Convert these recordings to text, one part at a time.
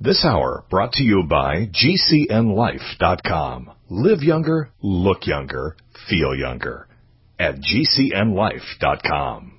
This hour brought to you by GCNLife.com. Live younger, look younger, feel younger at GCNLife.com.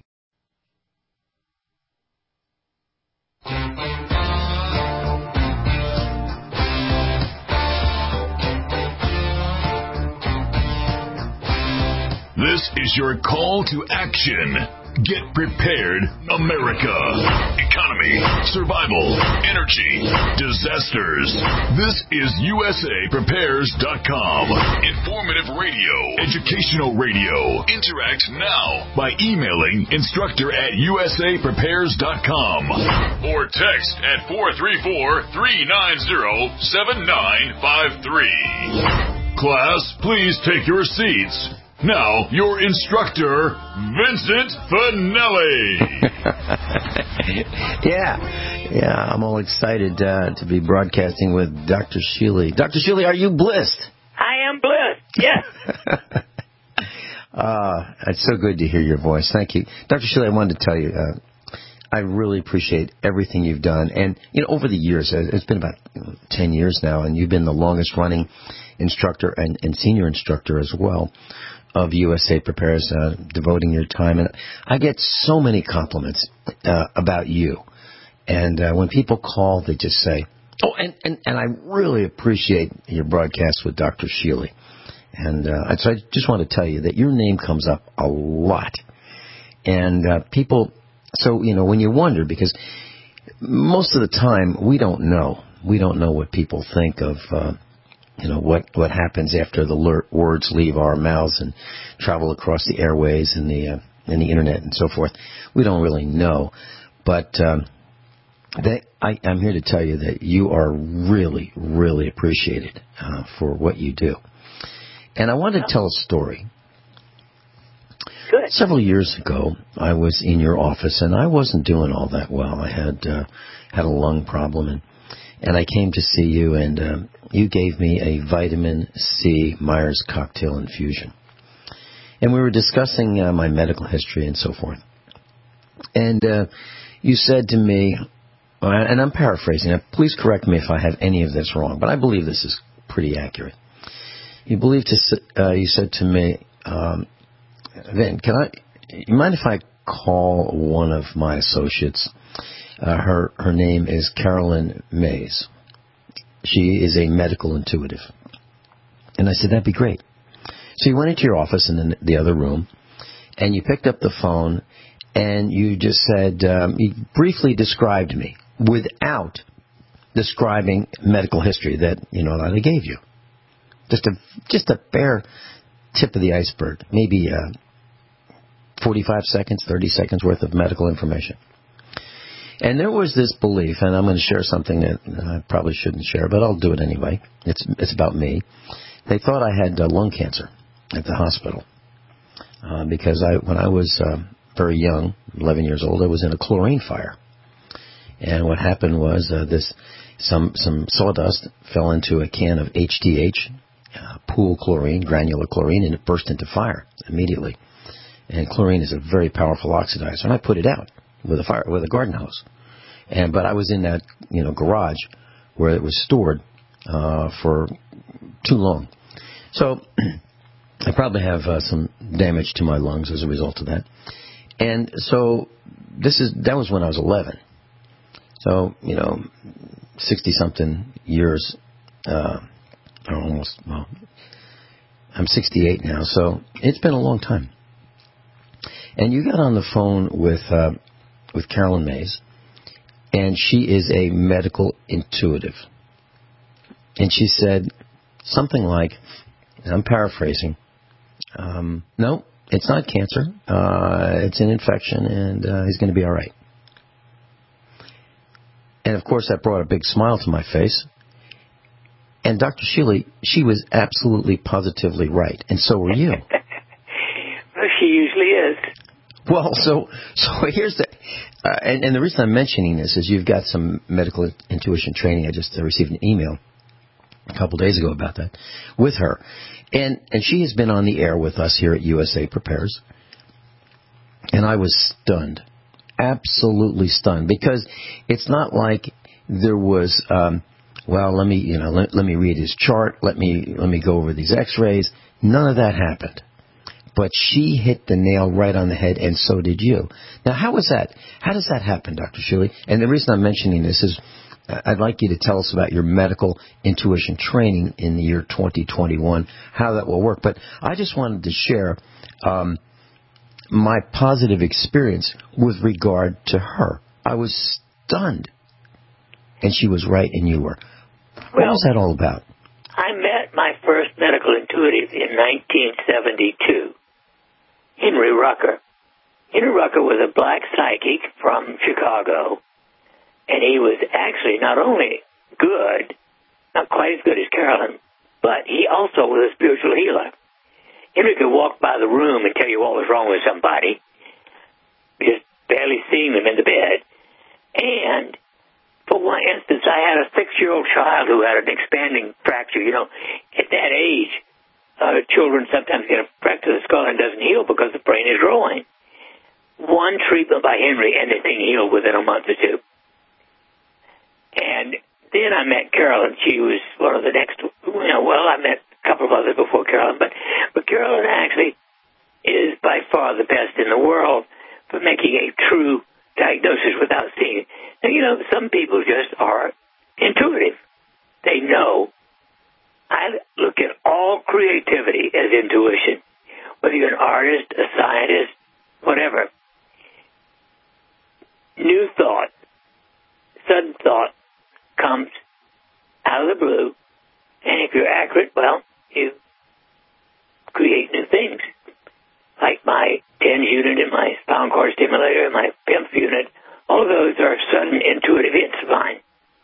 This is your call to action. Get prepared, America. Economy, survival, energy, disasters. This is USAPrepares.com. Informative radio, educational radio. Interact now by emailing instructor@USAPrepares.com or text at 434-390-7953. Class, please take your seats. Now, your instructor, Vincent Finelli. Yeah, I'm all excited to be broadcasting with Dr. Sheely. Dr. Sheely, are you blissed? I am blessed, yes. It's so good to hear your voice. Thank you. Dr. Sheely, I wanted to tell you, I really appreciate everything you've done. And, over the years, it's been about 10 years now, and you've been the longest-running instructor and senior instructor as well of USA Prepares, devoting your time. And I get so many compliments about you. And when people call, they just say, and I really appreciate your broadcast with Dr. Sheely. And so I just want to tell you that your name comes up a lot. And people, so, when you wonder, because most of the time we don't know. We don't know what people think of what happens after the words leave our mouths and travel across the airways and the internet and so forth. We don't really know. But I'm here to tell you that you are really, really appreciated for what you do. And I want to tell a story. Good. Several years ago, I was in your office, and I wasn't doing all that well. I had a lung problem, and I came to see you, and you gave me a vitamin C Myers cocktail infusion. And we were discussing my medical history and so forth. And you said to me, and I'm paraphrasing, please correct me if I have any of this wrong, but I believe this is pretty accurate. You said to me, Vin, you mind if I call one of my associates? Her name is Carolyn Mays. She is a medical intuitive. And I said, that'd be great. So you went into your office in the other room, and you picked up the phone, and you just said, you briefly described me without describing medical history that I gave you. Just a bare tip of the iceberg, maybe 45 seconds, 30 seconds worth of medical information. And there was this belief, and I'm going to share something that I probably shouldn't share, but I'll do it anyway. It's about me. They thought I had lung cancer at the hospital because when I was very young, 11 years old, I was in a chlorine fire. And what happened was some sawdust fell into a can of HDH, pool chlorine, granular chlorine, and it burst into fire immediately. And chlorine is a very powerful oxidizer, and I put it out with a garden hose. But I was in that garage where it was stored for too long. So I probably have some damage to my lungs as a result of that. And so that was when I was 11. So 60-something years, almost. Well, I'm 68 now, so it's been a long time. And you got on the phone with Carolyn Mays, and she is a medical intuitive. And she said something like, and I'm paraphrasing, no, it's not cancer, it's an infection, and he's going to be all right. And, of course, that brought a big smile to my face. And Dr. Sheely, she was absolutely, positively right, and so were you. Well, she usually is. Well, so here's the, and the reason I'm mentioning this is you've got some medical intuition training. I just received an email a couple days ago about that with her, and she has been on the air with us here at USA Prepares, and I was stunned, absolutely stunned, because it's not like there was, let me read his chart. Let me go over these X-rays. None of that happened. But she hit the nail right on the head, and so did you. Now, how was that? How does that happen, Dr. Schuele? And the reason I'm mentioning this is I'd like you to tell us about your medical intuition training in the year 2021, how that will work. But I just wanted to share my positive experience with regard to her. I was stunned. And she was right, and you were. What was that all about? I met my first medical intuitive in 1972, Henry Rucker. Henry Rucker was a black psychic from Chicago, and he was actually not only good, not quite as good as Carolyn, but he also was a spiritual healer. Henry could walk by the room and tell you what was wrong with somebody, just barely seeing them in the bed. And for one instance, I had a 6-year-old child who had an expanding fracture. You know, at that age, children sometimes get a fracture of the skull and doesn't heal because the brain is growing. One treatment by Henry, and the thing healed within a month or two. And then I met Carolyn. She was one of the next, I met a couple of others before Carolyn, but Carolyn actually is by far the best in the world for making a true diagnosis without seeing it. Now, some people just are intuitive. They know. I look at all creativity as intuition, whether you're an artist, a scientist, whatever. New thought, sudden thought comes out of the blue, and if you're accurate, you create new things. Like my TENS unit and my spinal cord stimulator and my PIMF unit, all of those are sudden intuitive hits of mine.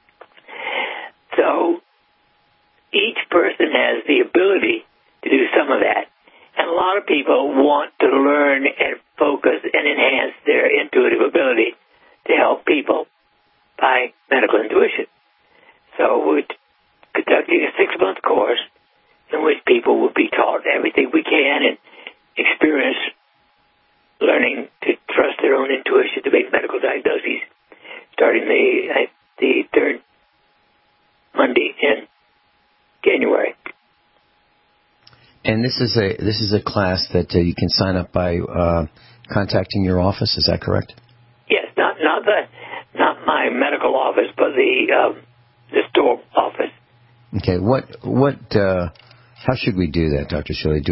So each person has the ability to do some of that. And a lot of people want to learn and focus and enhance their intuitive ability to help people by medical intuition. So we're conducting a 6-month course in which people will be taught everything we can and experience learning to trust their own intuition to make medical diagnoses, starting the third Monday in January. And this is a class that you can sign up by contacting your office. Is that correct? Yes, not my medical office, but the store office. Okay. How should we do that, Dr. Schuele?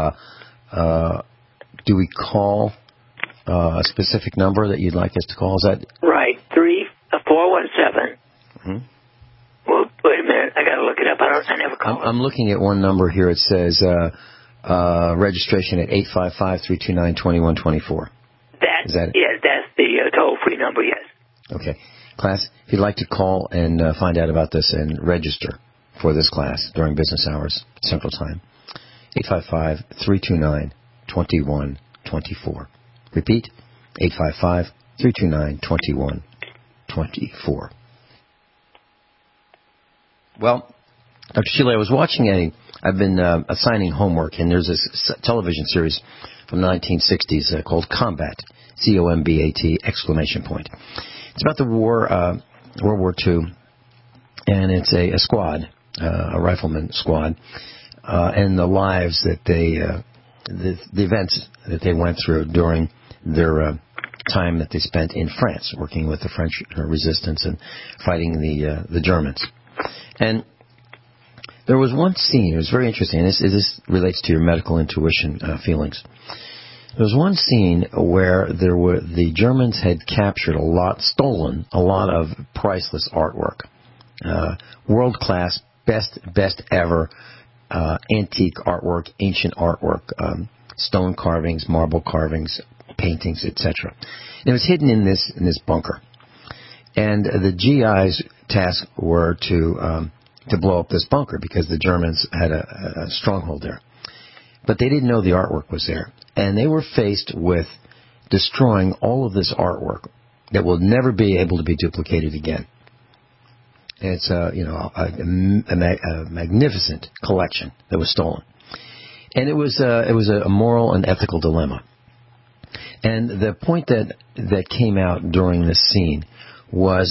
Do we call a specific number that you'd like us to call? Is that right? 417. Mm-hmm. Well, wait a minute. I got to look it up. I never call. I'm looking at one number here. It says registration at 855-329-2124. Is that it? Yes, that's the toll-free number. Yes. Okay, class. If you'd like to call and find out about this and register for this class during business hours, Central Time, 855-329-2124. Repeat, 855-329-2124. Well, Dr. Schuele, I was watching I've been assigning homework, and there's this television series from the 1960s called Combat, C-O-M-B-A-T, exclamation point. It's about the war, World War II, and it's a squad, a rifleman squad, and the lives that the events that they went through during their time that they spent in France, working with the French resistance and fighting the Germans. And there was one scene, it was very interesting, and this relates to your medical intuition feelings. There was one scene where the Germans had stolen a lot of priceless artwork. World-class, best ever antique artwork, ancient artwork, stone carvings, marble carvings, paintings, etc. It was hidden in this bunker. And the GI's task were to blow up this bunker because the Germans had a stronghold there. But they didn't know the artwork was there. And they were faced with destroying all of this artwork that will never be able to be duplicated again. And it's a magnificent collection that was stolen. And it was a moral and ethical dilemma. And the point that came out during this scene was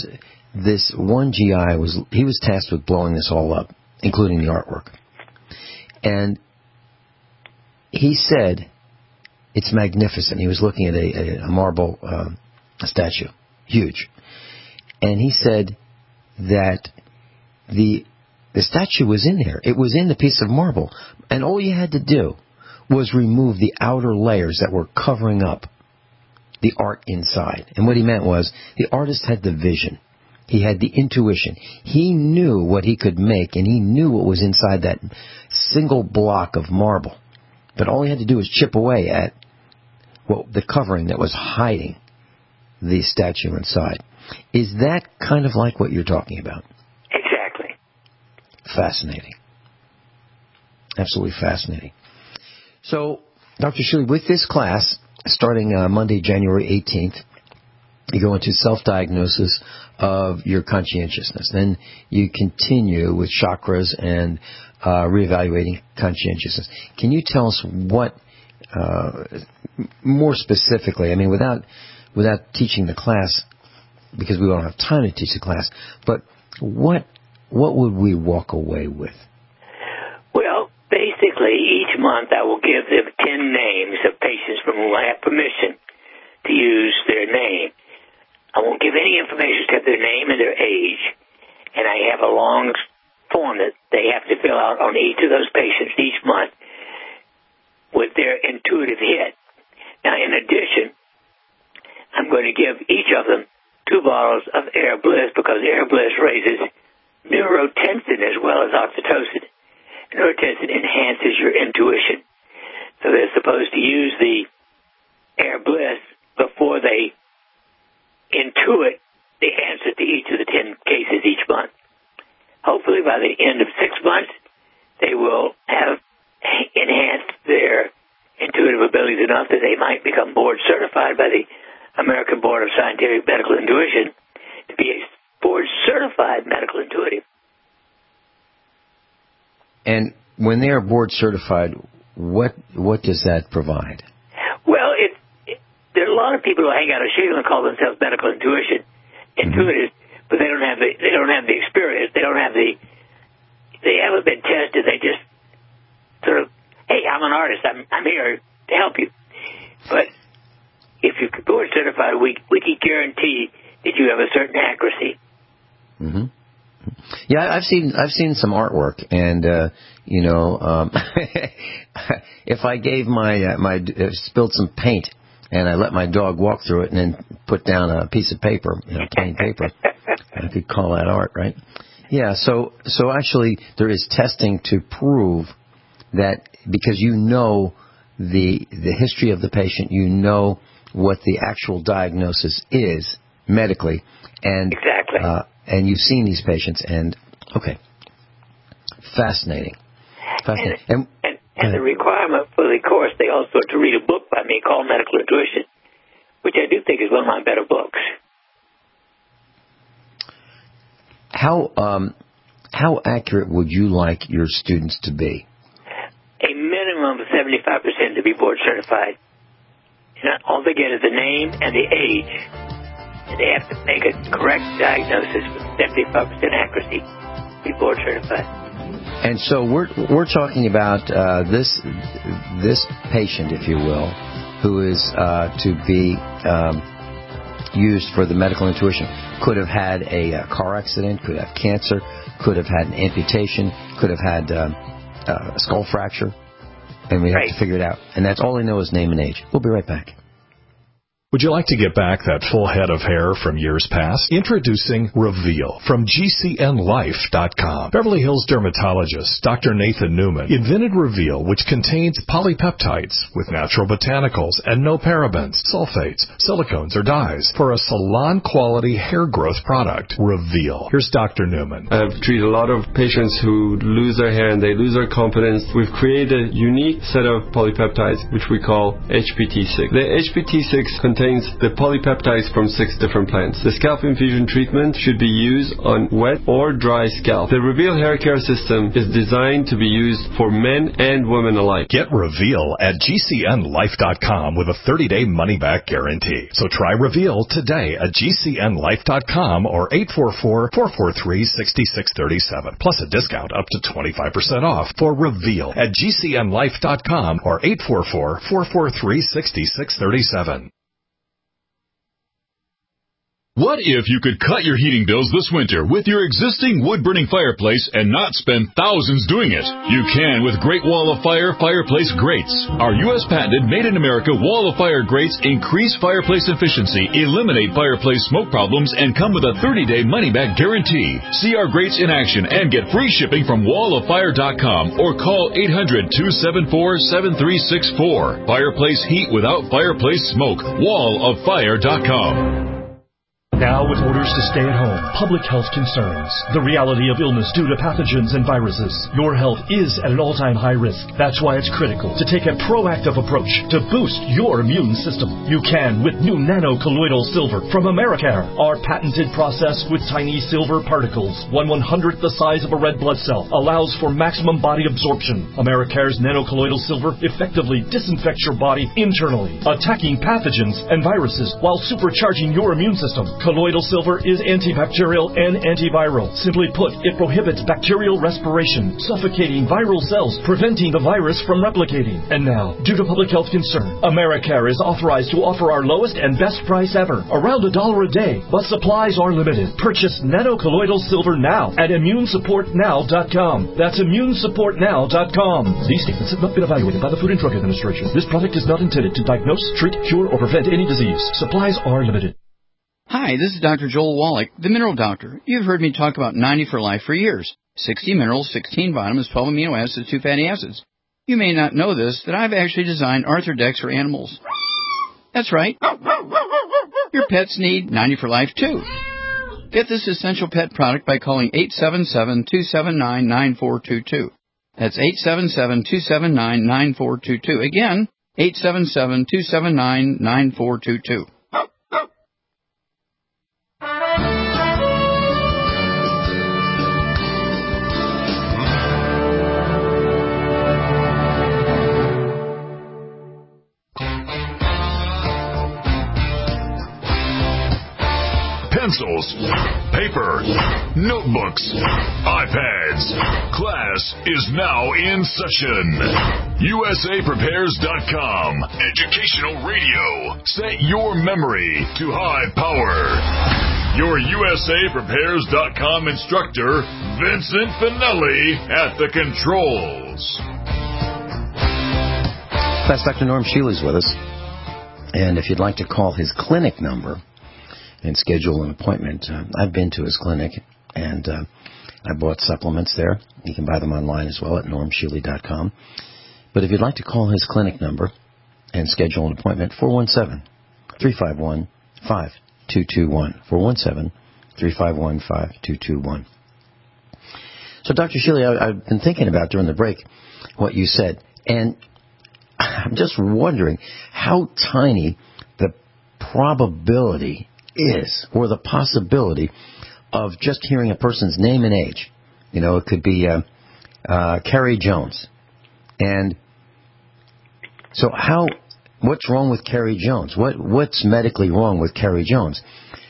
this one GI was tasked with blowing this all up, including the artwork. And he said, it's magnificent. He was looking at a marble statue, huge. And he said that the statue was in there. It was in the piece of marble. And all you had to do was remove the outer layers that were covering up the art inside. And what he meant was the artist had the vision. He had the intuition. He knew what he could make, and he knew what was inside that single block of marble. But all he had to do was chip away at the covering that was hiding the statue inside. Is that kind of like what you're talking about? Exactly. Fascinating. Absolutely fascinating. So, Dr. Schuele, with this class, starting Monday, January 18th, you go into self-diagnosis of your conscientiousness. Then you continue with chakras and reevaluating conscientiousness. Can you tell us what, more specifically, I mean, without teaching the class, because we don't have time to teach the class, but what would we walk away with? Well, basically, each month I will give them 10 names of patients from whom I have permission to use their name. I won't give any information except their name and their age, and I have a long form that they have to fill out on each of those patients each month with their intuitive hit. Now, in addition, I'm going to give each of them 2 bottles of Air Bliss, because Air Bliss raises neurotensin as well as oxytocin. Neurotensin enhances your intuition. So they're supposed to use the Air Bliss before they intuit the answer to each of the 10 cases each month. Hopefully by the end of 6 months, they will have enhanced their intuitive abilities enough that they might become board certified by the American Board of Scientific Medical Intuition to be a board certified medical intuitive. And when they are board certified, what does that provide? Well, there are a lot of people who hang out at Shield and call themselves medical intuitives, but they don't have the experience. They haven't been tested. They just sort of, hey, I'm an artist. I'm here to help you. But if you're board certified, we can guarantee that you have a certain accuracy. Mm-hmm. Yeah, I've seen some artwork, and if I gave spilled some paint, and I let my dog walk through it, and then put down a piece of paper, plain paper, I could call that art, right? Yeah. So actually, there is testing to prove that, because you know the history of the patient, you know what the actual diagnosis is medically, and exactly. And you've seen these patients, and okay, fascinating. And the requirement for the course, they also have to read a book by me called Medical Intuition, which I do think is one of my better books. How accurate would you like your students to be? A minimum of 75% to be board certified. And all they get is the name and the age. And they have to make a correct diagnosis with 75% accuracy to be board certified. And so we're talking about this patient, if you will, who is to be used for the medical intuition. Could have had a car accident, could have cancer, could have had an amputation, could have had a skull fracture, and we have to figure it out. And that's all they know is name and age. We'll be right back. Would you like to get back that full head of hair from years past? Introducing Reveal from GCNLife.com. Beverly Hills dermatologist Dr. Nathan Newman invented Reveal, which contains polypeptides with natural botanicals and no parabens, sulfates, silicones, or dyes for a salon-quality hair growth product. Reveal. Here's Dr. Newman. I've treated a lot of patients who lose their hair and they lose their confidence. We've created a unique set of polypeptides, which we call HPT6. The HPT6 contains contains the polypeptides from 6 different plants. The scalp infusion treatment should be used on wet or dry scalp. The Reveal Hair Care System is designed to be used for men and women alike. Get Reveal at GCNlife.com with a 30-day money-back guarantee. So try Reveal today at GCNlife.com or 844-443-6637. Plus a discount up to 25% off for Reveal at GCNlife.com or 844-443-6637. What if you could cut your heating bills this winter with your existing wood-burning fireplace and not spend thousands doing it? You can with Great Wall of Fire fireplace grates. Our U.S. patented made-in-America Wall of Fire grates increase fireplace efficiency, eliminate fireplace smoke problems, and come with a 30-day money-back guarantee. See our grates in action and get free shipping from walloffire.com or call 800-274-7364. Fireplace heat without fireplace smoke. walloffire.com. Now, with orders to stay at home, public health concerns, the reality of illness due to pathogens and viruses, your health is at an all-time high risk. That's why it's critical to take a proactive approach to boost your immune system. You can with new nano-colloidal silver from Americare. Our patented process with tiny silver particles, 1/100th the size of a red blood cell, allows for maximum body absorption. Americare's nano-colloidal silver effectively disinfects your body internally, attacking pathogens and viruses while supercharging your immune system. Colloidal silver is antibacterial and antiviral. Simply put, it prohibits bacterial respiration, suffocating viral cells, preventing the virus from replicating. And now, due to public health concern, Americare is authorized to offer our lowest and best price ever, around $1 a day, but supplies are limited. Purchase nano-colloidal silver now at immunesupportnow.com. That's immunesupportnow.com. These statements have not been evaluated by the Food and Drug Administration. This product is not intended to diagnose, treat, cure, or prevent any disease. Supplies are limited. Hi, this is Dr. Joel Wallach, the Mineral Doctor. You've heard me talk about 90 for Life for years. 60 minerals, 16 vitamins, 12 amino acids, 2 fatty acids. You may not know this, that I've actually designed Arthrodex for animals. That's right. Your pets need 90 for Life too. Get this essential pet product by calling 877-279-9422. That's 877-279-9422. Again, 877-279-9422. Pencils, paper, notebooks, iPads. Class is now in session. USAPrepares.com. Educational radio. Set your memory to high power. Your USAPrepares.com instructor, Vincent Finelli, at the controls. Class, Dr. Norm Shealy's with us. And if you'd like to call his clinic number and schedule an appointment, I've been to his clinic, and I bought supplements there. You can buy them online as well at normshealy.com. But if you'd like to call his clinic number and schedule an appointment, 417-351-5221. 417-351-5221. So, Dr. Shealy, I've been thinking about during the break what you said, and I'm just wondering how tiny the probability is, or the possibility of just hearing a person's name and age. You know, it could be Carrie Jones. And so what's wrong with Carrie Jones? What's medically wrong with Carrie Jones?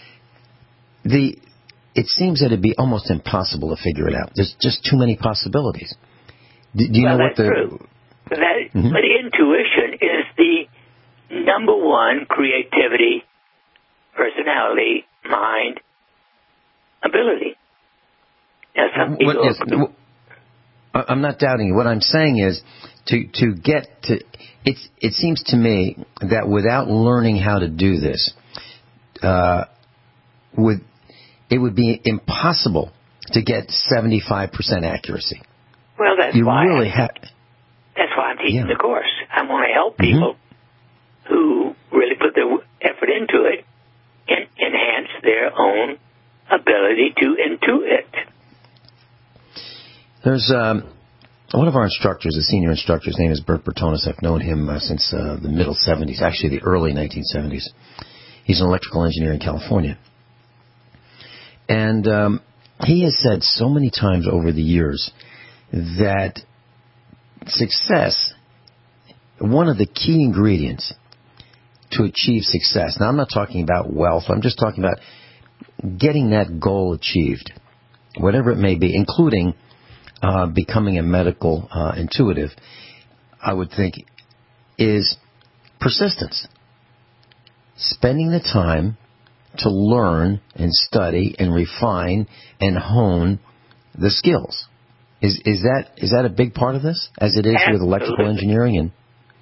It seems that it'd be almost impossible to figure it out. There's just too many possibilities. Do you know what the... True. But intuition is the number one creativity, personality, mind, ability. Now, some people... I'm not doubting you. What I'm saying is to get to... It seems to me that without learning how to do this, it would be impossible to get 75% accuracy. Well, that's why I'm teaching the course. I want to help people who really put their effort into it and enhance their own ability to intuit. There's one of our instructors, a senior instructor, his name is Bert Bertonis. I've known him since the middle 70s, actually the early 1970s. He's an electrical engineer in California. And he has said so many times over the years that success, one of the key ingredients to achieve success, now I'm not talking about wealth, I'm just talking about getting that goal achieved, whatever it may be, including becoming a medical intuitive, I would think, is persistence. Spending the time to learn and study and refine and hone the skills. Is that a big part of this, as it is with electrical engineering? And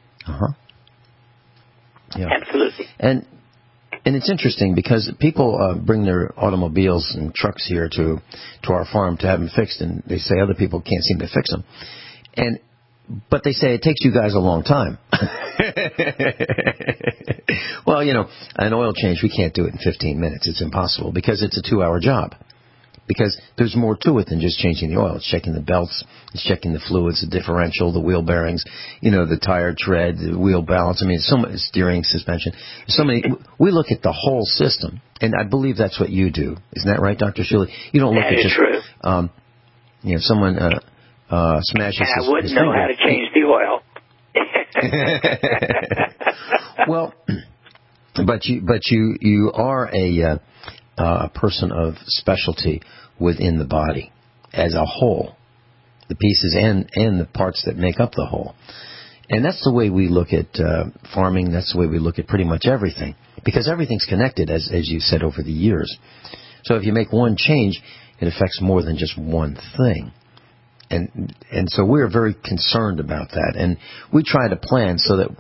yeah. Absolutely. And it's interesting because people bring their automobiles and trucks here to our farm to have them fixed, and they say other people can't seem to fix them. But they say it takes you guys a long time. Well, an oil change, we can't do it in 15 minutes. It's impossible because it's a 2-hour job. Because there's more to it than just changing the oil. It's checking the belts, it's checking the fluids, the differential, the wheel bearings, the tire tread, the wheel balance. I mean, so much, steering, suspension. So many. We look at the whole system, and I believe that's what you do. Isn't that right, Dr. Shuley? You don't look at just true. Someone smashes. And I wouldn't know how to change the oil. Well, but you are a person of specialty within the body as a whole, the pieces and the parts that make up the whole. And that's the way we look at farming. That's the way we look at pretty much everything, because everything's connected, as you said, over the years. So if you make one change, it affects more than just one thing. And so we're very concerned about that, and we try to plan so that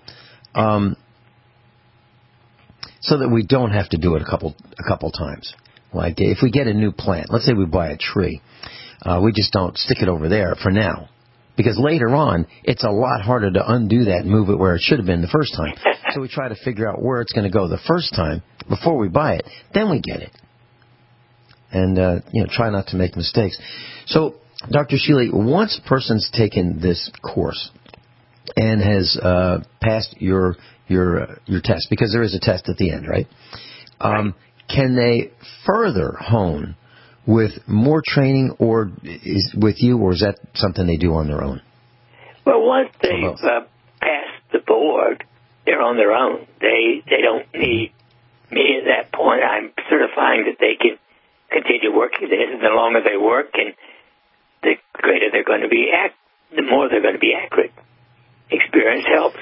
we don't have to do it a couple times. Like if we get a new plant, let's say we buy a tree, we just don't stick it over there for now, because later on it's a lot harder to undo that and move it where it should have been the first time. So we try to figure out where it's going to go the first time before we buy it, then we get it, and try not to make mistakes. So, Dr. Shealy, once a person's taken this course and has passed your test, because there is a test at the end, right? Can they further hone with more training, or with you, or is that something they do on their own? Well, once they've passed the board, they're on their own. They don't need me at that point. I'm certifying that they can continue working this, and the longer they work, and the greater they're going to be, the more they're going to be accurate. Experience helps.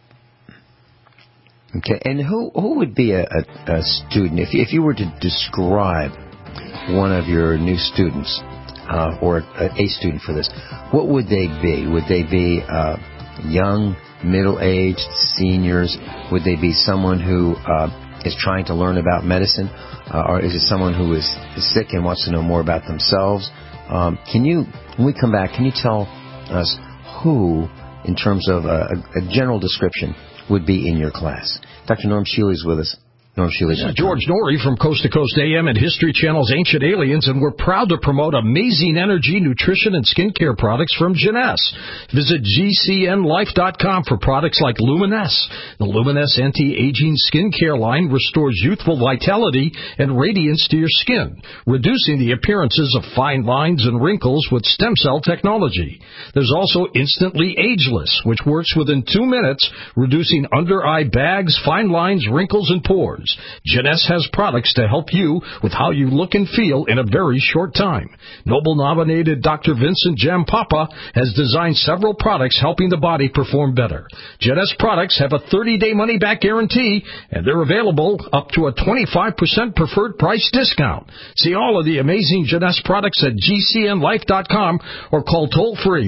Okay, and who would be a student, if you were to describe one of your new students, or a student for this, what would they be? Would they be young, middle-aged, seniors? Would they be someone who is trying to learn about medicine? Or is it someone who is sick and wants to know more about themselves? When we come back, can you tell us who, in terms of a general description, would be in your class? Dr. Norm Shealy is with us. This is George Norrie from Coast to Coast AM and History Channel's Ancient Aliens, and we're proud to promote amazing energy, nutrition, and skincare products from Jeunesse. Visit GCNLife.com for products like Luminesce. The Luminesce anti-aging skincare line restores youthful vitality and radiance to your skin, reducing the appearances of fine lines and wrinkles with stem cell technology. There's also Instantly Ageless, which works within 2 minutes, reducing under-eye bags, fine lines, wrinkles, and pores. Jeunesse has products to help you with how you look and feel in a very short time. Nobel-nominated Dr. Vincent Jampapa has designed several products helping the body perform better. Jeunesse products have a 30-day money-back guarantee, and they're available up to a 25% preferred price discount. See all of the amazing Jeunesse products at GCNLife.com or call toll-free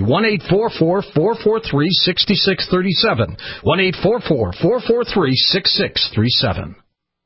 1-844-443-6637, 1-844-443-6637.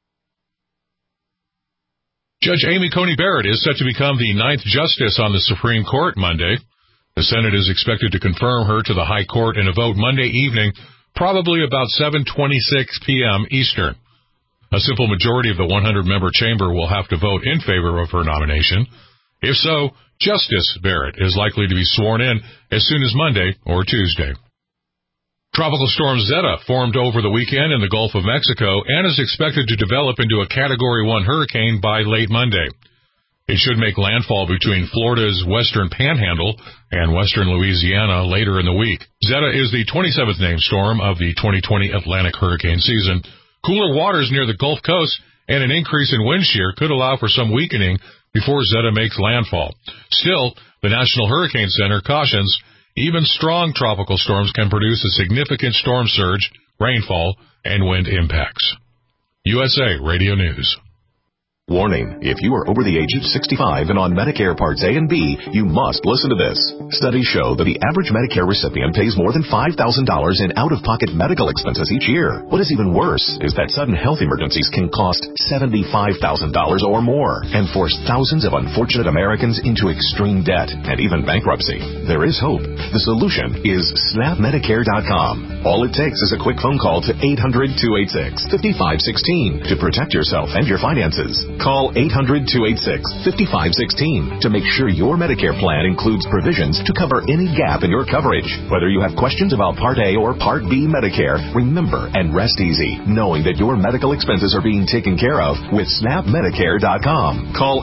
Judge Amy Coney Barrett is set to become the 9th Justice on the Supreme Court Monday. The Senate is expected to confirm her to the High Court in a vote Monday evening, probably about 7:26 p.m. Eastern. A simple majority of the 100-member chamber will have to vote in favor of her nomination. If so, Justice Barrett is likely to be sworn in as soon as Monday or Tuesday. Tropical storm Zeta formed over the weekend in the Gulf of Mexico and is expected to develop into a Category 1 hurricane by late Monday. It should make landfall between Florida's western panhandle and western Louisiana later in the week. Zeta is the 27th named storm of the 2020 Atlantic hurricane season. Cooler waters near the Gulf Coast and an increase in wind shear could allow for some weakening before Zeta makes landfall. Still, the National Hurricane Center cautions even strong tropical storms can produce a significant storm surge, rainfall, and wind impacts. USA Radio News. Warning, if you are over the age of 65 and on Medicare Parts A and B, you must listen to this. Studies show that the average Medicare recipient pays more than $5,000 in out-of-pocket medical expenses each year. What is even worse is that sudden health emergencies can cost $75,000 or more and force thousands of unfortunate Americans into extreme debt and even bankruptcy. There is hope. The solution is SnapMedicare.com. All it takes is a quick phone call to 800-286-5516 to protect yourself and your finances. Call 800-286-5516 to make sure your Medicare plan includes provisions to cover any gap in your coverage. Whether you have questions about Part A or Part B Medicare, remember and rest easy knowing that your medical expenses are being taken care of with SnapMedicare.com. Call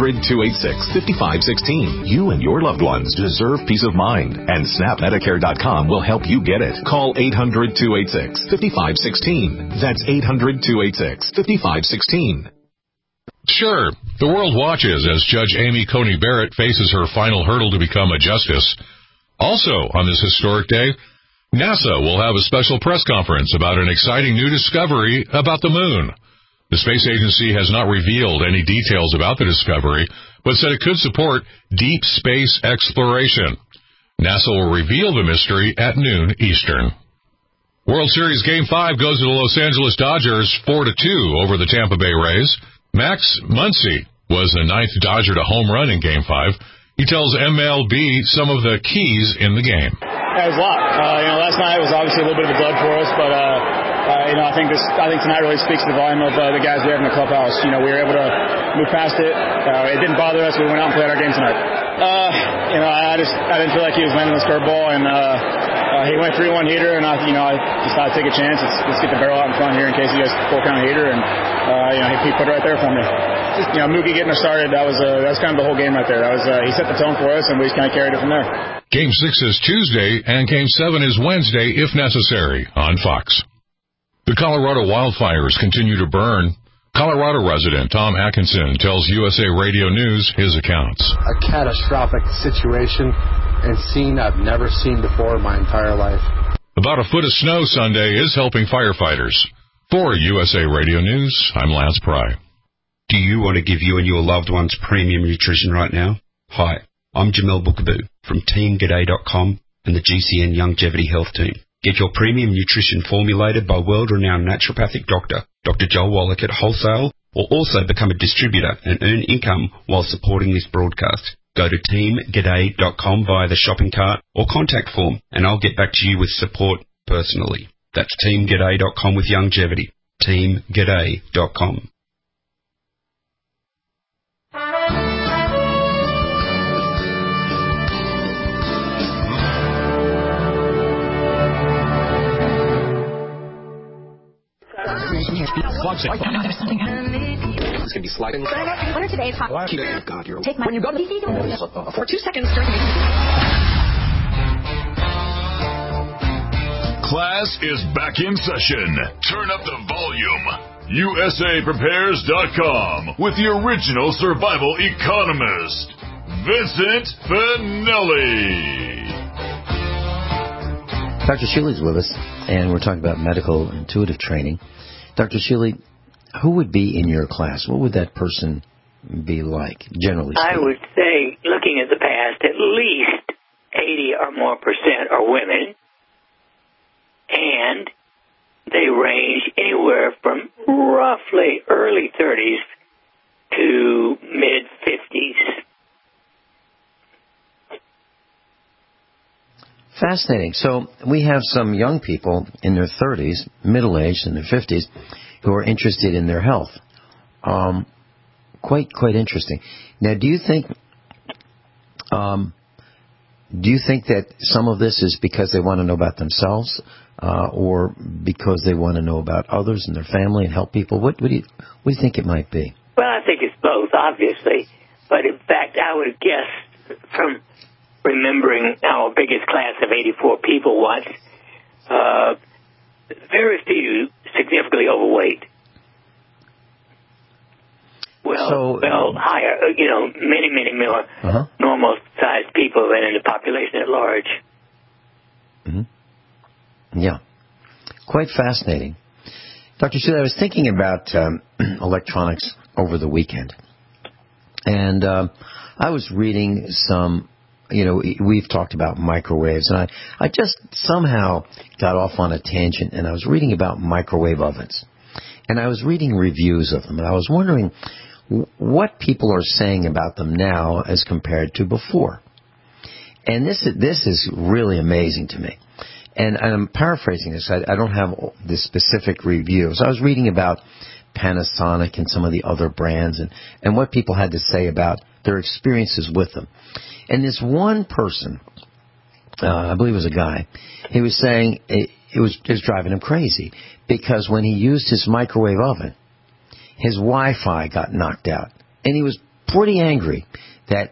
800-286-5516. You and your loved ones deserve peace of mind, and SnapMedicare.com will help you get it. Call 800-286-5516. That's 800-286-5516. Sure, the world watches as Judge Amy Coney Barrett faces her final hurdle to become a justice. Also, on this historic day, NASA will have a special press conference about an exciting new discovery about the moon. The space agency has not revealed any details about the discovery, but said it could support deep space exploration. NASA will reveal the mystery at noon Eastern. World Series Game 5 goes to the Los Angeles Dodgers 4-2 over the Tampa Bay Rays. Max Muncy was the 9th Dodger to home run in Game 5. He tells MLB some of the keys in the game. It was a lot. Last night was obviously a little bit of a dud for us, but I think tonight really speaks to the volume of the guys we have in the clubhouse. We were able to move past it. It didn't bother us. We went out and played our game tonight. I didn't feel like he was landing this curveball, and he went 3-1 heater, and I decided to take a chance. Let's get the barrel out in front here in case he has 4-count heater, and he put it right there for me. Just, Mookie getting us started, that was kind of the whole game right there. That was he set the tone for us, and we just kind of carried it from there. Game 6 is Tuesday, and Game 7 is Wednesday, if necessary, on Fox. The Colorado wildfires continue to burn. Colorado resident Tom Atkinson tells USA Radio News his accounts. A catastrophic situation and scene I've never seen before in my entire life. About a foot of snow Sunday is helping firefighters. For USA Radio News, I'm Lance Pry. Do you want to give you and your loved ones premium nutrition right now? Hi, I'm Jamel Bookaboo from TeamGaday.com and the GCN Longevity Health Team. Get your premium nutrition formulated by world-renowned naturopathic doctor, Dr. Joel Wallach at wholesale, or also become a distributor and earn income while supporting this broadcast. Go to TeamGaday.com via the shopping cart or contact form, and I'll get back to you with support personally. That's TeamGaday.com with longevity. TeamGaday.com. There's something it's going to be sliding. What are today's hot? Take my... When you go to for 2 seconds during the... Class is back in session. Turn up the volume. USAPrepares.com with the original survival economist, Vincent Finelli. Dr. Shealy's with us, and we're talking about medical intuitive training. Dr. Shealy, who would be in your class? What would that person be like, generally speaking? I would say, looking at the past, at least 80 or more % are women, and they range anywhere from roughly early 30s to mid-50s. Fascinating. So we have some young people in their 30s, middle-aged, in their 50s, who are interested in their health. Quite interesting. Now, do you think Do you think that some of this is because they want to know about themselves, or because they want to know about others and their family and help people? What do you think it might be? Well, I think it's both, obviously. But in fact, I would guess from remembering our biggest class of 84 people once, very few significantly overweight. Well, higher, many more normal-sized people than in the population at large. Mm-hmm. Yeah. Quite fascinating. Dr. Seeley, I was thinking about electronics over the weekend. And I was reading some, we've talked about microwaves, and I just somehow got off on a tangent, and I was reading about microwave ovens. And I was reading reviews of them, and I was wondering what people are saying about them now as compared to before. And this is really amazing to me. And I'm paraphrasing this. I don't have the specific reviews. I was reading about Panasonic and some of the other brands and what people had to say about their experiences with them. And this one person, I believe it was a guy, he was saying it was driving him crazy because when he used his microwave oven, his Wi-Fi got knocked out. And he was pretty angry that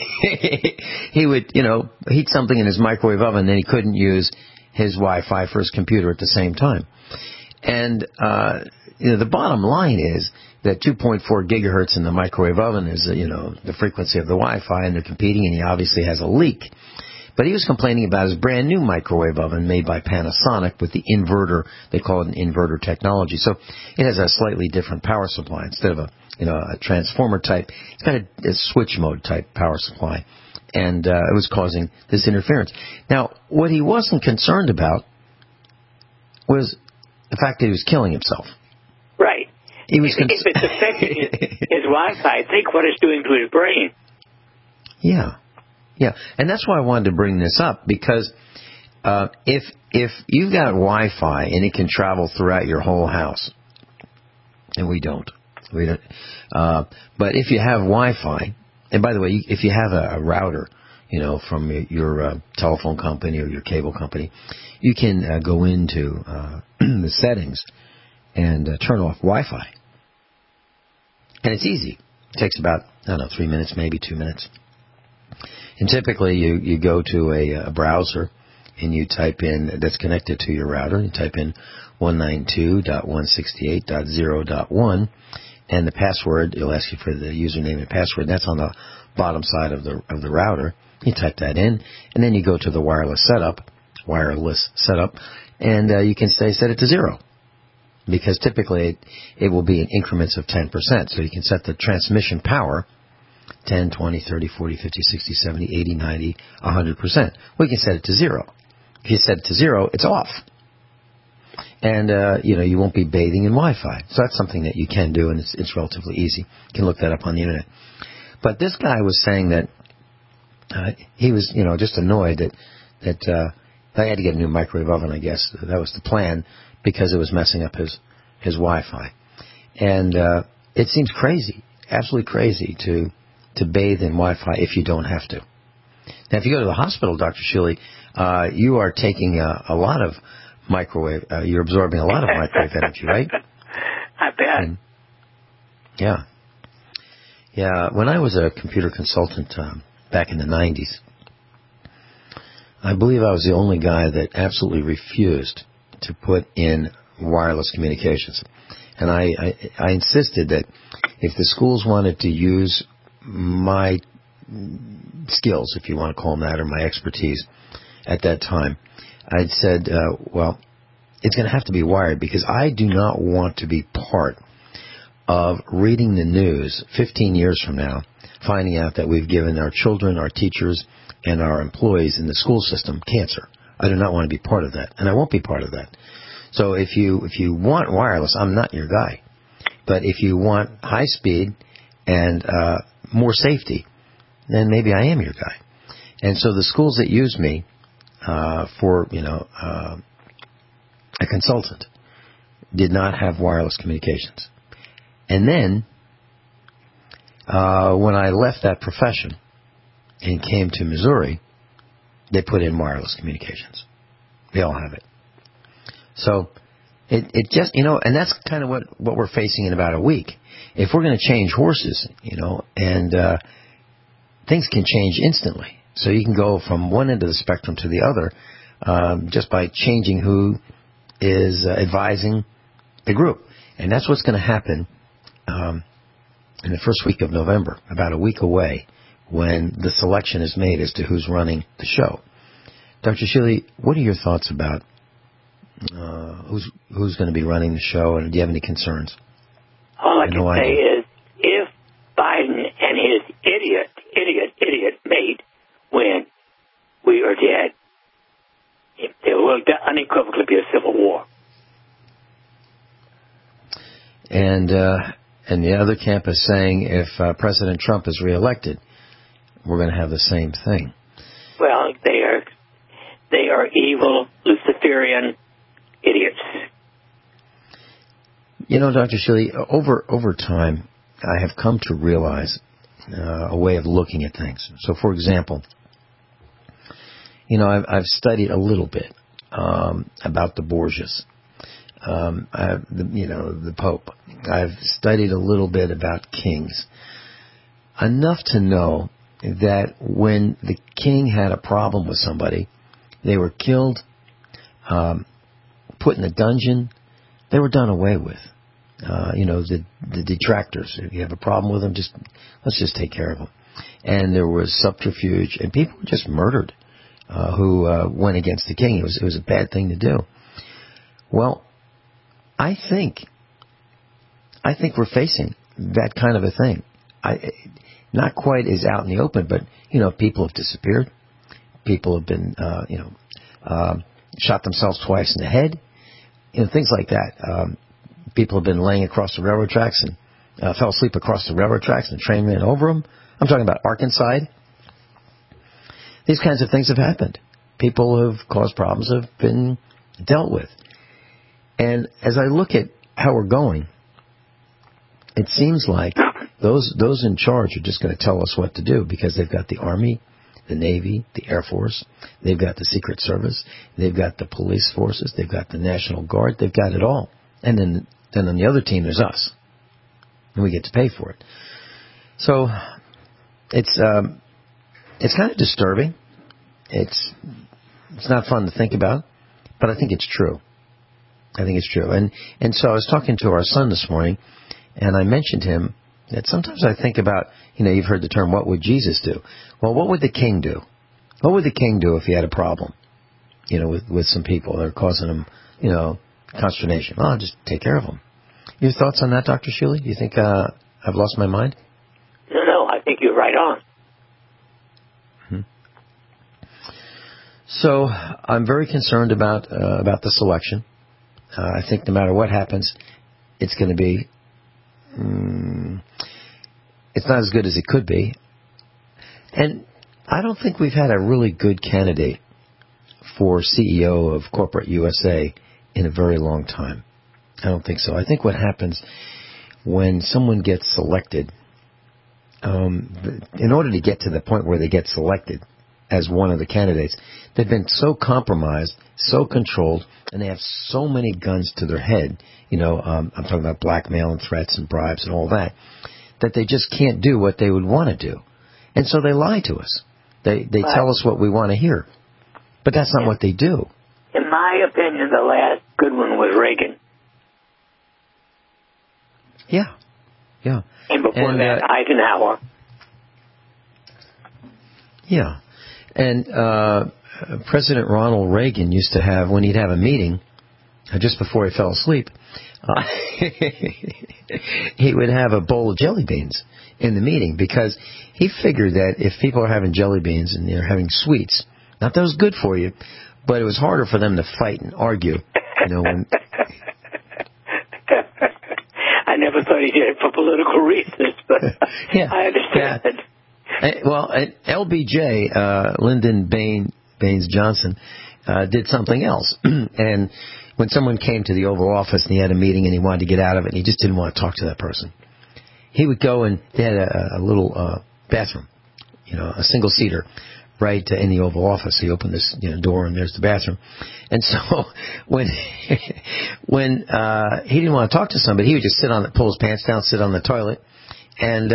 he would, heat something in his microwave oven and then he couldn't use his Wi-Fi for his computer at the same time. And, the bottom line is that 2.4 gigahertz in the microwave oven is, the frequency of the Wi-Fi, and they're competing, and he obviously has a leak. But he was complaining about his brand new microwave oven made by Panasonic with the inverter. They call it an inverter technology. So it has a slightly different power supply instead of a transformer type. It's got a switch mode type power supply. And it was causing this interference. Now, what he wasn't concerned about was the fact that he was killing himself. Right. He was if it's affecting his Wi-Fi, think what it's doing to his brain. Yeah. Yeah, and that's why I wanted to bring this up, because if you've got Wi-Fi and it can travel throughout your whole house, and we don't. But if you have Wi-Fi, and by the way, if you have a router, from your telephone company or your cable company, you can go into the settings and turn off Wi-Fi. And it's easy. It takes about, 3 minutes, maybe 2 minutes. And typically you go to a browser and you type in, that's connected to your router, you type in 192.168.0.1, and the password, it'll ask you for the username and password. That's on the bottom side of the router. You type that in, and then you go to the wireless setup, and you can set it to 0. Because typically it will be in increments of 10%. So you can set the transmission power 10, 20, 30, 40, 50, 60, 70, 80, 90, 100%. Well, you can set it to 0. If you set it to 0, it's off. And, you won't be bathing in Wi-Fi. So that's something that you can do, and it's relatively easy. You can look that up on the Internet. But this guy was saying that he was, just annoyed that I had to get a new microwave oven, I guess. That was the plan, because it was messing up his Wi-Fi. And it seems crazy, absolutely crazy, to bathe in Wi-Fi if you don't have to. Now, if you go to the hospital, Dr. Seeley, you are taking a lot of microwave, you're absorbing a lot of microwave energy, right? I bet. And, yeah. Yeah, when I was a computer consultant back in the 90s, I believe I was the only guy that absolutely refused to put in wireless communications. And I insisted that if the schools wanted to use my skills, if you want to call them that, or my expertise at that time, I'd said, it's going to have to be wired, because I do not want to be part of reading the news 15 years from now, finding out that we've given our children, our teachers, and our employees in the school system cancer. I do not want to be part of that, and I won't be part of that. So if you want wireless, I'm not your guy. But if you want high speed and more safety, then maybe I am your guy. And so the schools that use me for a consultant did not have wireless communications. And then when I left that profession, and came to Missouri, they put in wireless communications. They all have it. So it just, and that's kind of what we're facing in about a week. If we're going to change horses, and things can change instantly. So you can go from one end of the spectrum to the other just by changing who is advising the group. And that's what's going to happen in the first week of November, about a week away, when the selection is made as to who's running the show. Dr. Shealy, what are your thoughts about who's going to be running the show, and do you have any concerns? All I can say is, if Biden and his idiot mate win, we are dead. There will unequivocally be a civil war. And the other camp is saying if President Trump is reelected, we're going to have the same thing. Well, they are evil, Luciferian idiots. Dr. Shealy, over time, I have come to realize a way of looking at things. So, for example, I've studied a little bit about the Borgias, the Pope. I've studied a little bit about kings, enough to know that when the king had a problem with somebody, they were killed, put in a dungeon, they were done away with. The detractors, if you have a problem with them, let's just take care of them. And there was subterfuge, and people were just murdered who went against the king. It was a bad thing to do. Well, I think we're facing that kind of a thing. Not quite as out in the open, but people have disappeared. People have been shot themselves twice in the head. Things like that. People have been laying across the railroad tracks and fell asleep across the railroad tracks and the train ran over them. I'm talking about Arkansas. These kinds of things have happened. People who have caused problems have been dealt with. And as I look at how we're going, it seems like those in charge are just going to tell us what to do, because they've got the Army, the Navy, the Air Force, they've got the Secret Service, they've got the police forces, they've got the National Guard, they've got it all. And then on the other team, there's us. And we get to pay for it. So it's kind of disturbing. It's not fun to think about, but I think it's true. And so I was talking to our son this morning, and I mentioned to him that sometimes I think about, you've heard the term, what would Jesus do? Well, what would the king do? What would the king do if he had a problem, with some people that are causing him, consternation? Well, I'll just take care of them. Your thoughts on that, Dr. Shealy? Do you think I've lost my mind? No, I think you're right on. So I'm very concerned about the selection. I think no matter what happens, it's going to be, it's not as good as it could be. And I don't think we've had a really good candidate for CEO of corporate USA in a very long time. I don't think so. I think what happens when someone gets selected, in order to get to the point where they get selected as one of the candidates, they've been so compromised, so controlled, and they have so many guns to their head, I'm talking about blackmail and threats and bribes and all that they just can't do what they would want to do. And so they lie to us. They tell us what we want to hear. But that's not what they do. In my opinion, the last good one was Reagan. Yeah. And before that, Eisenhower. Yeah. And President Ronald Reagan used to have, when he'd have a meeting, just before he fell asleep, he would have a bowl of jelly beans in the meeting, because he figured that if people are having jelly beans and they're having sweets, not that it was good for you, but it was harder for them to fight and argue. When I never thought he did it for political reasons, but I understand. Yeah. Well, LBJ, Lyndon Baines Johnson, did something else. And when someone came to the Oval Office and he had a meeting and he wanted to get out of it and he just didn't want to talk to that person, he would go, and they had a little bathroom, a single seater, right in the Oval Office. He opened this door, and there's the bathroom. And so when he didn't want to talk to somebody, he would just pull his pants down, sit on the toilet, and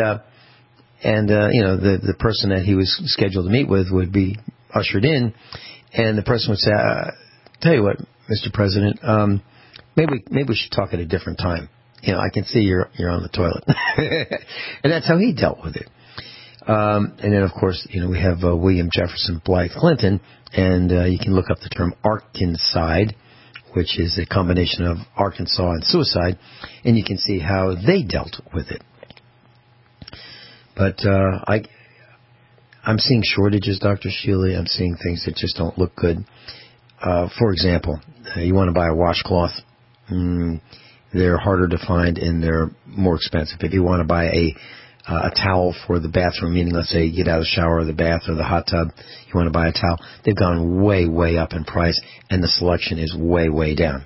the person that he was scheduled to meet with would be ushered in, and the person would say, "Tell you what, Mr. President, maybe we should talk at a different time. I can see you're on the toilet," and that's how he dealt with it. And then, of course, we have William Jefferson Blythe Clinton, and you can look up the term Arkanside, which is a combination of Arkansas and suicide, and you can see how they dealt with it. But I'm seeing shortages, Dr. Shealy. I'm seeing things that just don't look good. For example, you want to buy a washcloth. They're harder to find, and they're more expensive. If you want to buy a towel for the bathroom, meaning let's say you get out of the shower or the bath or the hot tub, you want to buy a towel, they've gone way, way up in price, and the selection is way, way down.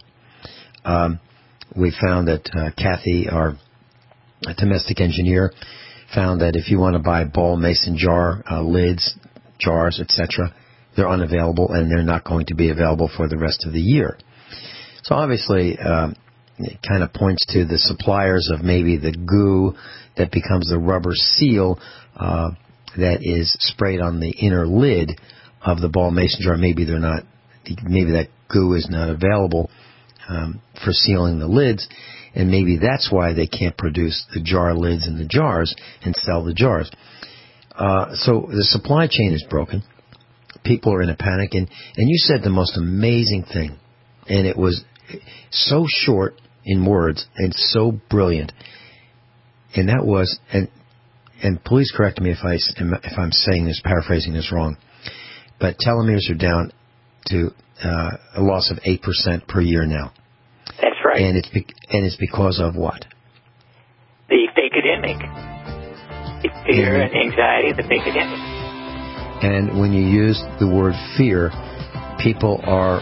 We found that Kathy, our domestic engineer, found that if you want to buy ball mason jar lids, jars, etc., they're unavailable, and they're not going to be available for the rest of the year. So obviously, it kind of points to the suppliers of maybe the goo that becomes the rubber seal that is sprayed on the inner lid of the ball mason jar. Maybe that goo is not available for sealing the lids, and maybe that's why they can't produce the jar lids and the jars and sell the jars. So the supply chain is broken. People are in a panic, and you said the most amazing thing, and it was so short in words and so brilliant, and that was, and please correct me if I'm saying this, paraphrasing this wrong, but telomeres are down to a loss of 8% per year now. That's right. And it's because of what? The fakademic. Fear and anxiety, the fakademic. And when you use the word fear, people are,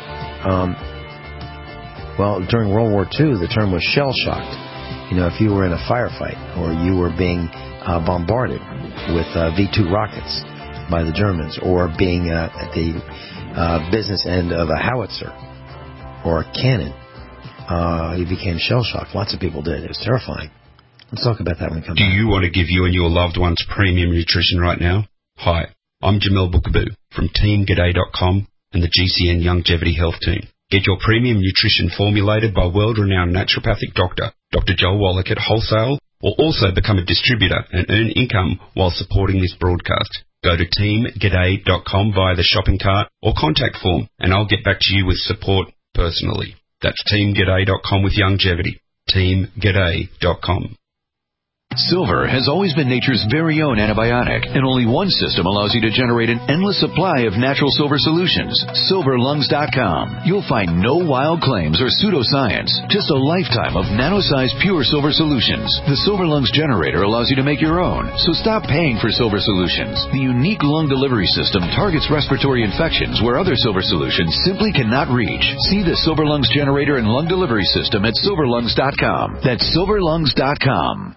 during World War II, the term was shell-shocked. If you were in a firefight or you were being bombarded with V-2 rockets by the Germans, or being at the business end of a howitzer or a cannon, you became shell-shocked. Lots of people did. It was terrifying. Let's talk about that when we come back. Do you want to give you and your loved ones premium nutrition right now? Hi, I'm Jamel Bookaboo from TeamGaday.com and the GCN Longevity Health Team. Get your premium nutrition formulated by world-renowned naturopathic doctor, Dr. Joel Wallach at wholesale, or also become a distributor and earn income while supporting this broadcast. Go to TeamGaday.com via the shopping cart or contact form, and I'll get back to you with support personally. That's TeamGaday.com with longevity. TeamGaday.com. Silver has always been nature's very own antibiotic, and only one system allows you to generate an endless supply of natural silver solutions. SilverLungs.com. You'll find no wild claims or pseudoscience, just a lifetime of nano-sized pure silver solutions. The Silver Lungs generator allows you to make your own, so stop paying for silver solutions. The unique lung delivery system targets respiratory infections where other silver solutions simply cannot reach. See the Silver Lungs generator and lung delivery system at SilverLungs.com. That's SilverLungs.com.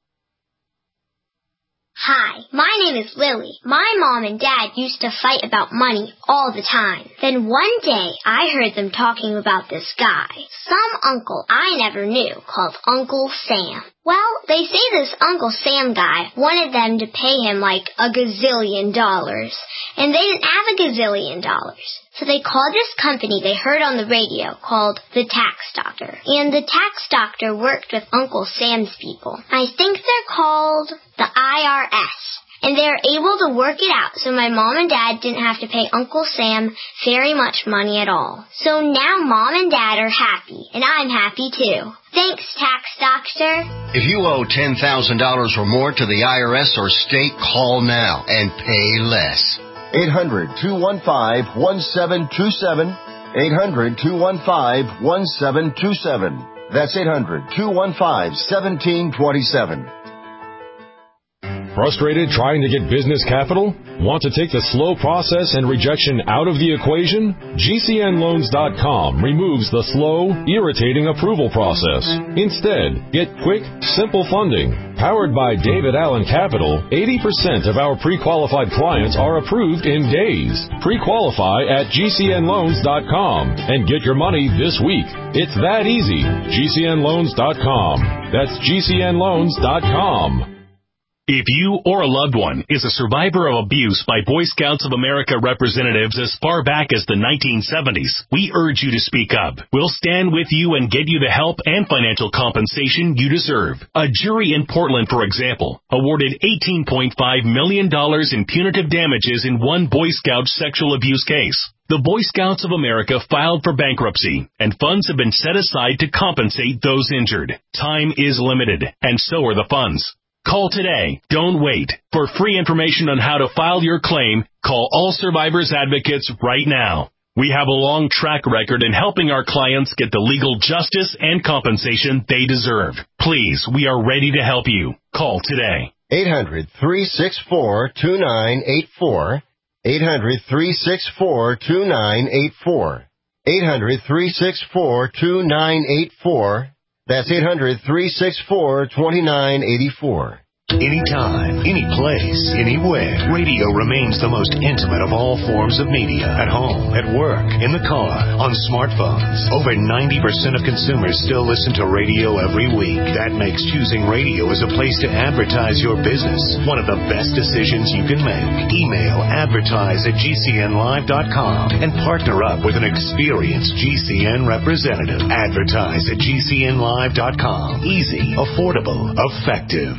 Hi, my name is Lily. My mom and dad used to fight about money all the time. Then one day, I heard them talking about this guy, some uncle I never knew, called Uncle Sam. Well, they say this Uncle Sam guy wanted them to pay him like $1 gazillion, and they didn't have $1 gazillion. So they called this company they heard on the radio called the Tax Doctor. And the Tax Doctor worked with Uncle Sam's people. I think they're called the IRS. And they were able to work it out so my mom and dad didn't have to pay Uncle Sam very much money at all. So now mom and dad are happy, and I'm happy too. Thanks, Tax Doctor. If you owe $10,000 or more to the IRS or state, call now and pay less. 800-215-1727. 800-215-1727. That's 800-215-1727. Frustrated trying to get business capital? Want to take the slow process and rejection out of the equation? GCNLoans.com removes the slow, irritating approval process. Instead, get quick, simple funding. Powered by David Allen Capital, 80% of our pre-qualified clients are approved in days. Pre-qualify at GCNLoans.com and get your money this week. It's that easy. GCNLoans.com. That's GCNLoans.com. If you or a loved one is a survivor of abuse by Boy Scouts of America representatives as far back as the 1970s, we urge you to speak up. We'll stand with you and get you the help and financial compensation you deserve. A jury in Portland, for example, awarded $18.5 million in punitive damages in one Boy Scout sexual abuse case. The Boy Scouts of America filed for bankruptcy, and funds have been set aside to compensate those injured. Time is limited, and so are the funds. Call today. Don't wait. For free information on how to file your claim, call All Survivors Advocates right now. We have a long track record in helping our clients get the legal justice and compensation they deserve. Please, we are ready to help you. Call today. 800-364-2984. 800-364-2984. 800-364-2984. That's 800-364-2984. Anytime, any place, anywhere. Radio remains the most intimate of all forms of media. At home, at work, in the car, on smartphones. Over 90% of consumers still listen to radio every week. That makes choosing radio as a place to advertise your business one of the best decisions you can make. Email advertise@gcnlive.com and partner up with an experienced GCN representative. Advertise at gcnlive.com. Easy, affordable, effective.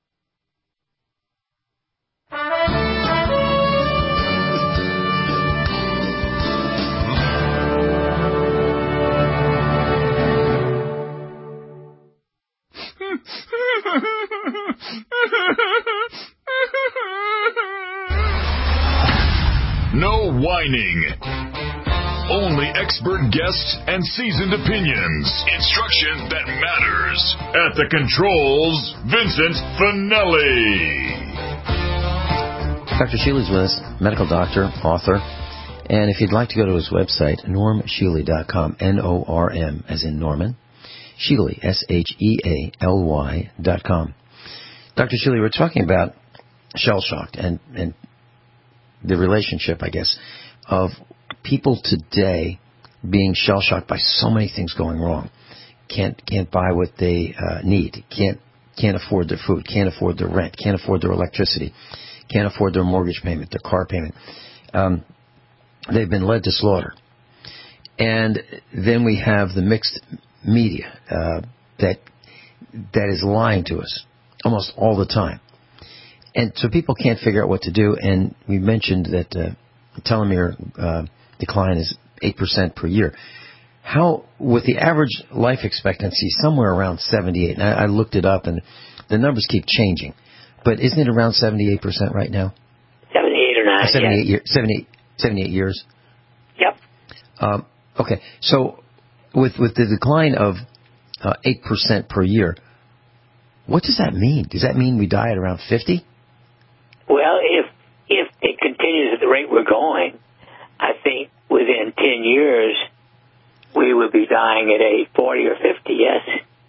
No whining. Only expert guests and seasoned opinions. Instruction that matters. At the controls, Vincent Finelli. Dr. Shealy's with us, medical doctor, author. And if you'd like to go to his website, normshealy.com, N-O-R-M, as in Norman, Shealy, S-H-E-A-L-Y.com. Dr. Shealy, we're talking about shell-shocked and the relationship, I guess, of people today being shell-shocked by so many things going wrong. Can't buy what they need. Can't afford their food. Can't afford their rent. Can't afford their electricity. Can't afford their mortgage payment, their car payment. They've been led to slaughter. And then we have the mixed media that is lying to us almost all the time. And so people can't figure out what to do. And we mentioned that telomere decline is 8% per year. How, with the average life expectancy somewhere around 78, and I looked it up, and the numbers keep changing, but isn't it around 78% right now? 78 or 9. 78 years. Yep. Okay, so with the decline of 8% per year, what does that mean? Does that mean we die at around 50? Well, if it continues at the rate we're going, I think within 10 years we would be dying at age 40 or 50, yes.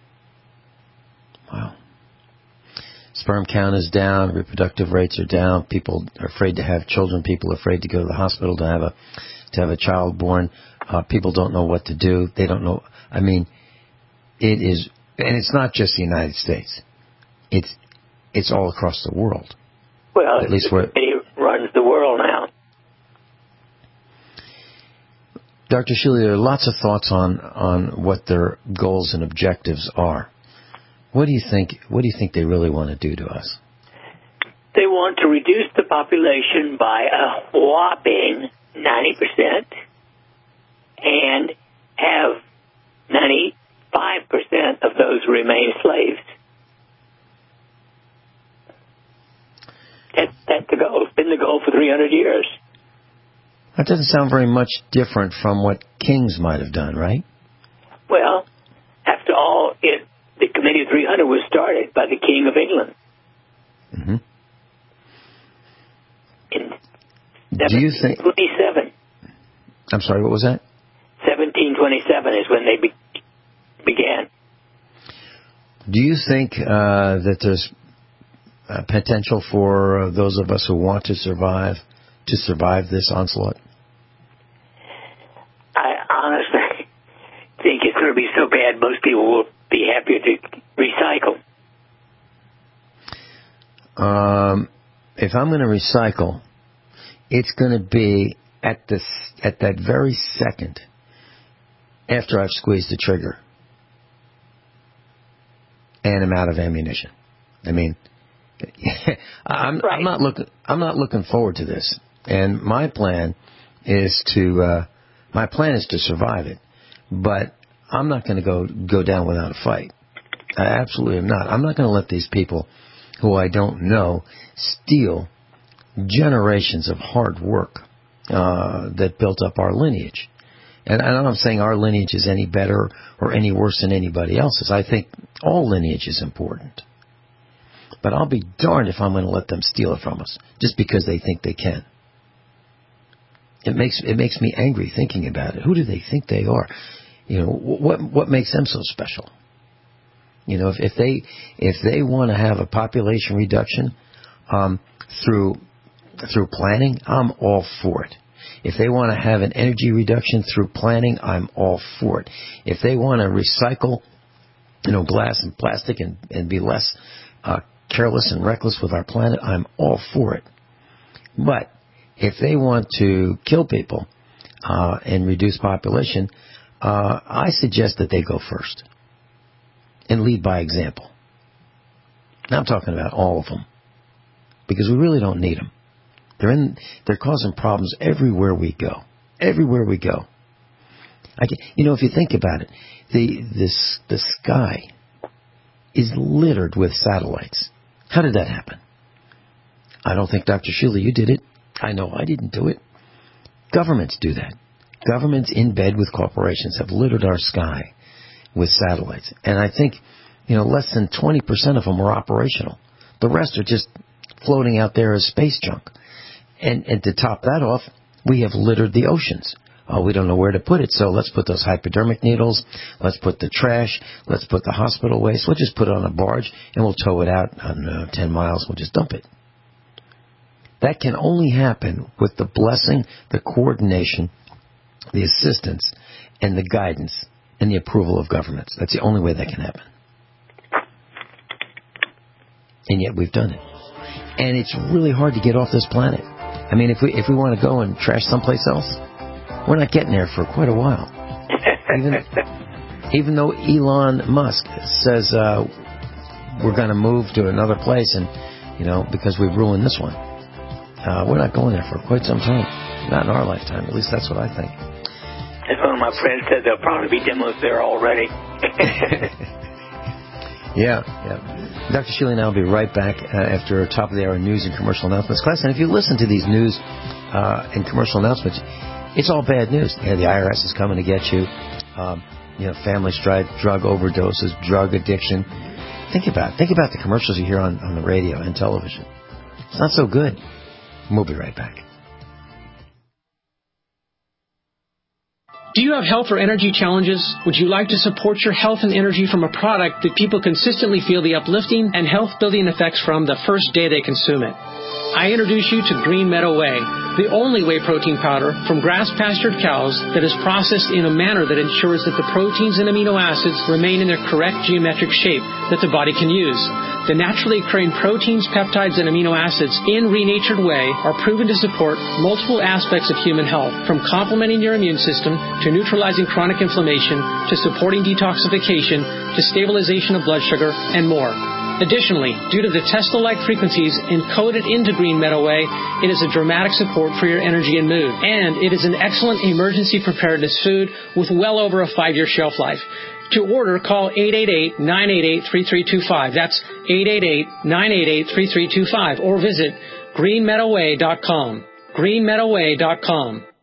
Wow. Sperm count is down, reproductive rates are down, people are afraid to have children, people are afraid to go to the hospital to have a child born. People don't know what to do. They don't know. I mean, it is, and it's not just the United States. It's all across the world. Well, at least where it runs the world now. Dr. Shealy, there are lots of thoughts on what their goals and objectives are. What do you think they really want to do to us? They want to reduce the population by a whopping 90% and have 95% of those remain slaves. That's the goal. It's been the goal for 300 years. That doesn't sound very much different from what kings might have done, right? Well, after all, the Committee of 300 was started by the King of England. Mm-hmm. Do you think... 1727. I'm sorry, what was that? 1727 is when they began. Do you think that there's potential for those of us who want to survive this onslaught? I honestly think it's going to be so bad most people will be happier to recycle. If I'm going to recycle, it's going to be at that very second after I've squeezed the trigger and I'm out of ammunition. I mean, I'm not looking forward to this. And my plan is to survive it. But I'm not going to go down without a fight. I absolutely am not. I'm not going to let these people who I don't know steal generations of hard work that built up our lineage. And I'm not saying our lineage is any better or any worse than anybody else's. I think all lineage is important. But I'll be darned if I'm going to let them steal it from us just because they think they can. It makes me angry thinking about it. Who do they think they are? You know, what makes them so special? You know, if they want to have a population reduction through planning, I'm all for it. If they want to have an energy reduction through planning, I'm all for it. If they want to recycle, glass and plastic and be less careless and reckless with our planet, I'm all for it. But if they want to kill people and reduce population, I suggest that they go first and lead by example. Now I'm talking about all of them because we really don't need them. They're causing problems everywhere we go. Everywhere we go. If you think about it, the sky is littered with satellites. How did that happen? I don't think, Dr. Sheila, you did it. I know I didn't do it. Governments do that. Governments in bed with corporations have littered our sky with satellites. And I think, less than 20% of them are operational. The rest are just floating out there as space junk. And to top that off, we have littered the oceans. Oh, we don't know where to put it, so let's put those hypodermic needles, let's put the trash, let's put the hospital waste, we'll just put it on a barge and we'll tow it out on 10 miles, we'll just dump it. That can only happen with the blessing, the coordination, the assistance, and the guidance and the approval of governments. That's the only way that can happen. And yet we've done it. And it's really hard to get off this planet. I mean, if we want to go and trash someplace else, we're not getting there for quite a while. Even though Elon Musk says we're going to move to another place, and because we've ruined this one, we're not going there for quite some time. Not in our lifetime. At least that's what I think. As one of my friends said, there'll probably be demos there already. Yeah. Dr. Sheila and I will be right back after top of the hour news and commercial announcements class. And if you listen to these news and commercial announcements, it's all bad news. The IRS is coming to get you. Family strife, drug overdoses, drug addiction. Think about the commercials you hear on the radio and television. It's not so good. We'll be right back. Do you have health or energy challenges? Would you like to support your health and energy from a product that people consistently feel the uplifting and health-building effects from the first day they consume it? I introduce you to Green Meadow Whey, the only whey protein powder from grass-pastured cows that is processed in a manner that ensures that the proteins and amino acids remain in their correct geometric shape that the body can use. The naturally occurring proteins, peptides, and amino acids in renatured whey are proven to support multiple aspects of human health, from complementing your immune system to neutralizing chronic inflammation to supporting detoxification to stabilization of blood sugar and more. Additionally, due to the Tesla-like frequencies encoded into Green Meadow Whey, it is a dramatic support for your energy and mood. And it is an excellent emergency preparedness food with well over a 5-year shelf life. To order, call 888-988-3325. That's 888-988-3325. Or visit greenmeadowway.com. greenmeadowway.com.